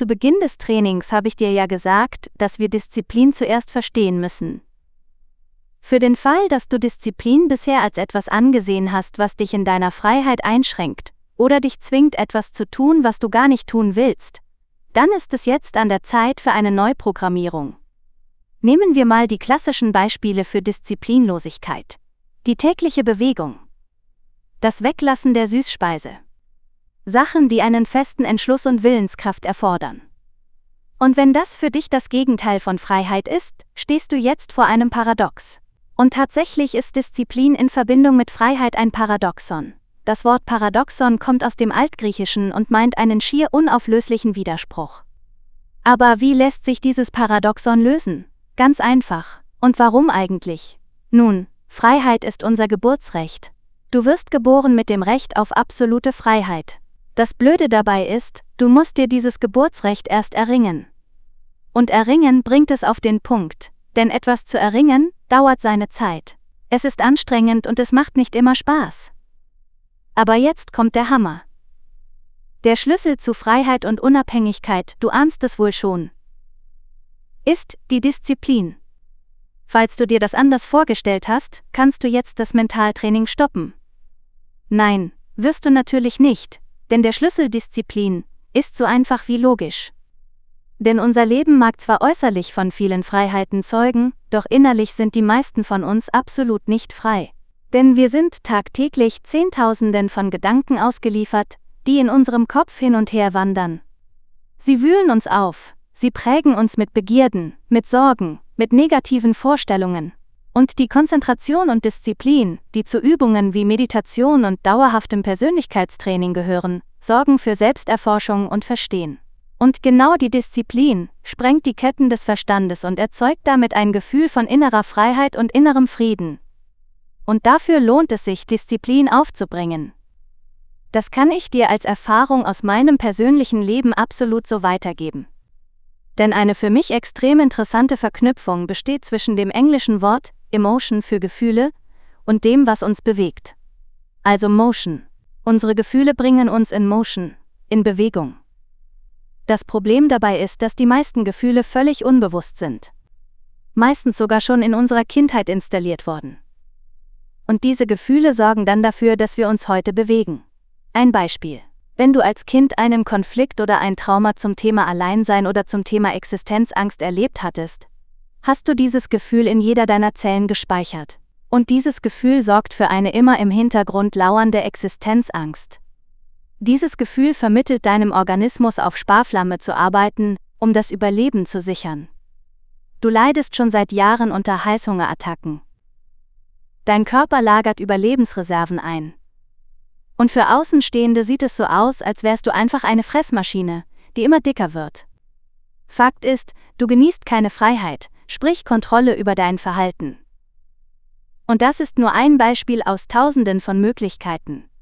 Zu Beginn des Trainings habe ich dir ja gesagt, dass wir Disziplin zuerst verstehen müssen. Für den Fall, dass du Disziplin bisher als etwas angesehen hast, was dich in deiner Freiheit einschränkt oder dich zwingt, etwas zu tun, was du gar nicht tun willst, dann ist es jetzt an der Zeit für eine Neuprogrammierung. Nehmen wir mal die klassischen Beispiele für Disziplinlosigkeit. Die tägliche Bewegung. Das Weglassen der Süßspeise. Sachen, die einen festen Entschluss und Willenskraft erfordern. Und wenn das für dich das Gegenteil von Freiheit ist, stehst du jetzt vor einem Paradox. Und tatsächlich ist Disziplin in Verbindung mit Freiheit ein Paradoxon. Das Wort Paradoxon kommt aus dem Altgriechischen und meint einen schier unauflöslichen Widerspruch. Aber wie lässt sich dieses Paradoxon lösen? Ganz einfach. Und warum eigentlich? Nun, Freiheit ist unser Geburtsrecht. Du wirst geboren mit dem Recht auf absolute Freiheit. Das Blöde dabei ist, du musst dir dieses Geburtsrecht erst erringen. Und erringen bringt es auf den Punkt, denn etwas zu erringen, dauert seine Zeit. Es ist anstrengend und es macht nicht immer Spaß. Aber jetzt kommt der Hammer. Der Schlüssel zu Freiheit und Unabhängigkeit, du ahnst es wohl schon, ist die Disziplin. Falls du dir das anders vorgestellt hast, kannst du jetzt das Mentaltraining stoppen. Nein, wirst du natürlich nicht, denn der Schlüssel Disziplin ist so einfach wie logisch. Denn unser Leben mag zwar äußerlich von vielen Freiheiten zeugen, doch innerlich sind die meisten von uns absolut nicht frei. Denn wir sind tagtäglich Zehntausenden von Gedanken ausgeliefert, die in unserem Kopf hin und her wandern. Sie wühlen uns auf, sie prägen uns mit Begierden, mit Sorgen, mit negativen Vorstellungen. Und die Konzentration und Disziplin, die zu Übungen wie Meditation und dauerhaftem Persönlichkeitstraining gehören, sorgen für Selbsterforschung und Verstehen. Und genau die Disziplin sprengt die Ketten des Verstandes und erzeugt damit ein Gefühl von innerer Freiheit und innerem Frieden. Und dafür lohnt es sich, Disziplin aufzubringen. Das kann ich dir als Erfahrung aus meinem persönlichen Leben absolut so weitergeben. Denn eine für mich extrem interessante Verknüpfung besteht zwischen dem englischen Wort Emotion für Gefühle und dem, was uns bewegt. Also Motion. Unsere Gefühle bringen uns in Motion, in Bewegung. Das Problem dabei ist, dass die meisten Gefühle völlig unbewusst sind. Meistens sogar schon in unserer Kindheit installiert worden. Und diese Gefühle sorgen dann dafür, dass wir uns heute bewegen. Ein Beispiel. Wenn du als Kind einen Konflikt oder ein Trauma zum Thema Alleinsein oder zum Thema Existenzangst erlebt hattest, hast du dieses Gefühl in jeder deiner Zellen gespeichert. Und dieses Gefühl sorgt für eine immer im Hintergrund lauernde Existenzangst. Dieses Gefühl vermittelt deinem Organismus, auf Sparflamme zu arbeiten, um das Überleben zu sichern. Du leidest schon seit Jahren unter Heißhungerattacken. Dein Körper lagert Überlebensreserven ein. Und für Außenstehende sieht es so aus, als wärst du einfach eine Fressmaschine, die immer dicker wird. Fakt ist, du genießt keine Freiheit, sprich Kontrolle über dein Verhalten. Und das ist nur ein Beispiel aus Tausenden von Möglichkeiten.